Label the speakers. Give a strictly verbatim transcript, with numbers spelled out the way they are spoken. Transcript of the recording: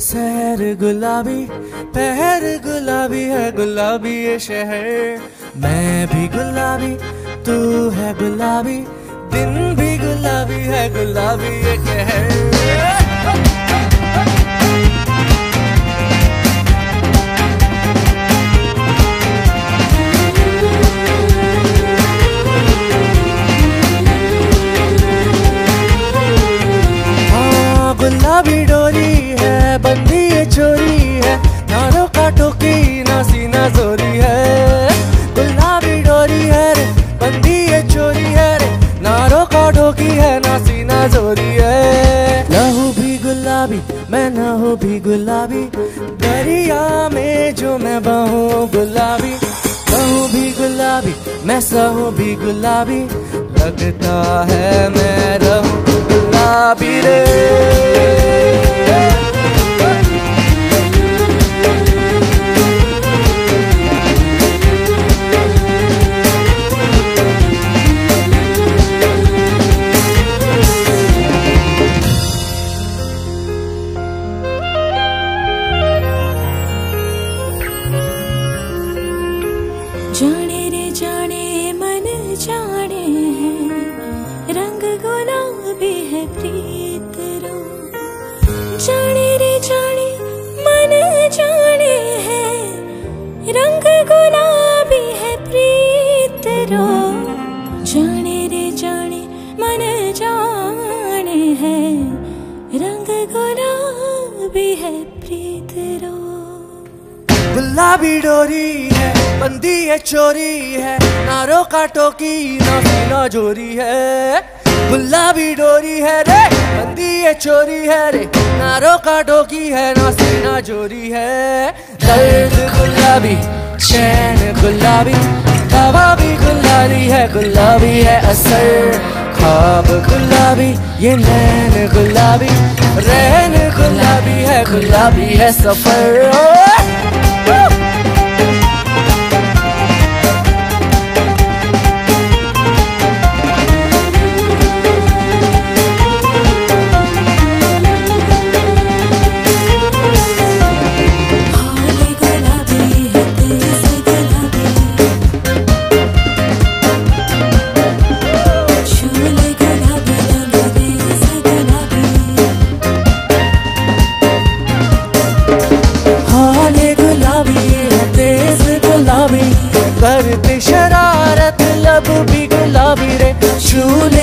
Speaker 1: शहर गुलाबी, पहर गुलाबी है, गुलाबी ये शहर। मैं भी गुलाबी, तू है गुलाबी, दिन भी गुलाबी है, गुलाबी ये कहर। गुलाबी डोरी है, बंदी ये चोरी है, ना रोका टोकी ना सीना जोरी है। गुलाबी डोरी है रे, बंदी ये चोरी है रे, ना रोका टोकी है ना सीना जोरी है। लहू भी गुलाबी, मैं नहू भी गुलाबी, दरिया में जो मैं बहूं गुलाबी। लहू भी गुलाबी, मैं सहूं भी गुलाबी, लगता है मैं रहूं गुलाबी रे।
Speaker 2: जाने रे जाने मन जाने है, रंग गुलाबी है प्रीत रो। जाने रे जाने मन जाने है, रंग गुलाबी है प्रीत रो। जाने रे जाने मन जाने है, रंग गुलाबी है प्रीत रो।
Speaker 1: गुलाबी डोरी है, बंदी ये चोरी है, ना रोका टोकी ना सीना जोरी है। गुलाबी डोरी है रे, बंदी ये चोरी है रे, ना रोका टोकी है ना सीना जोरी है। दर्द गुलाबी, चैन गुलाबी, हवा भी गुलाबी है, गुलाबी है असर। ख्वाब गुलाबी, ये नैन गुलाबी, रैन गुलाबी है, गुलाबी है सफर। करते शरारत लब भी गुलाबी रे, छूले